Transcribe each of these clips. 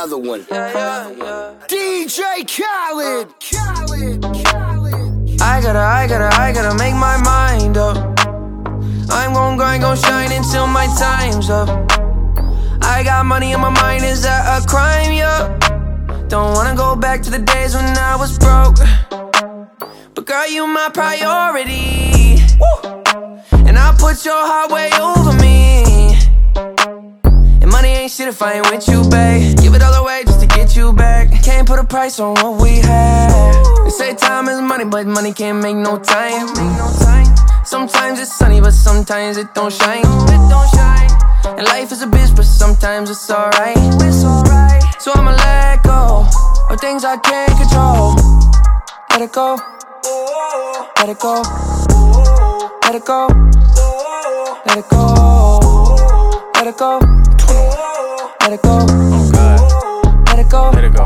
Another one. DJ Khaled. I gotta make my mind up. I'm gon' grind, gon' shine until my time's up. I got money on my mind, is that a crime? Yeah. Don't wanna go back to the days when I was broke, but girl, you my priority. Woo! And I put your heart way over me. And money ain't shit if I ain't with you, babe. Give it all away just to get you back. Can't put a price on what we had. They say time is money, but money can't make no time. Sometimes it's sunny, but sometimes it don't shine. And life is a bitch, but sometimes it's alright. So I'ma let go of things I can't control. Let it go. Let it go. Let it go. Let it go. Let it go. Let it go. Oh God. Let it go. Let it go.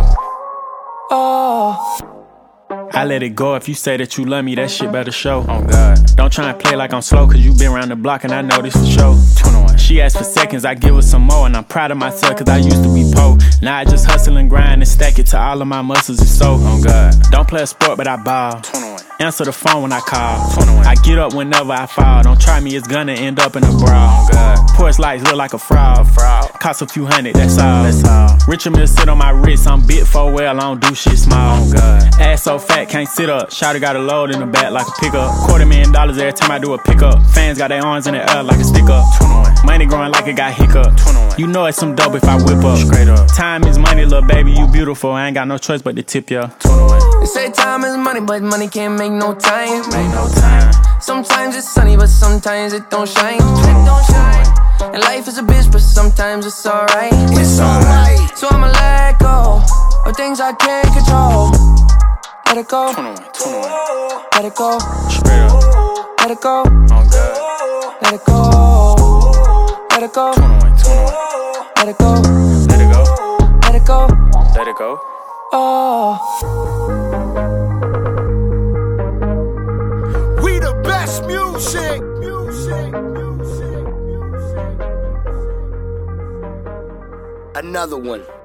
Oh. I let it go. If you say that you love me, that shit better show. Oh God. Don't try and play like I'm slow, cause you been around the block and I know this for sure. 21. She asked for seconds, I give her some more. And I'm proud of myself cause I used to be poor. Now I just hustle and grind and stack it till all of my muscles is so. Oh God. Don't play a sport but I ball. 21. Answer the phone when I call. 21. I get up whenever I fall. Don't try me, it's gonna end up in a brawl. Oh God. Porch lights look like a fraud. Cost a few hundred, that's all. Richard Mill sit on my wrist, I'm bit for well, I don't do shit small. Oh God. Ass so fat, can't sit up. Shawty got a load in the back like a pickup. $250,000 every time I do a pickup. Fans got their arms in the air like a stick up. 21. Money growing like it got hiccup. 21. You know it's some dope if I whip up. Straight up. Time is money, little baby, you beautiful. I ain't got no choice but to tip ya. 21. They say time is money, but money can't make no time. Make no time. Sometimes it's sunny, but sometimes it don't shine. And life is a bitch, but sometimes it's alright. It's alright. So I'ma let go of things I can't control. Let it go. 21. Let it go. Straight up. Let it go. Oh God. Let it go. Let it go. 21. Let it go. Let it go. Let it go. Let it go. Oh. We the best music. Another one.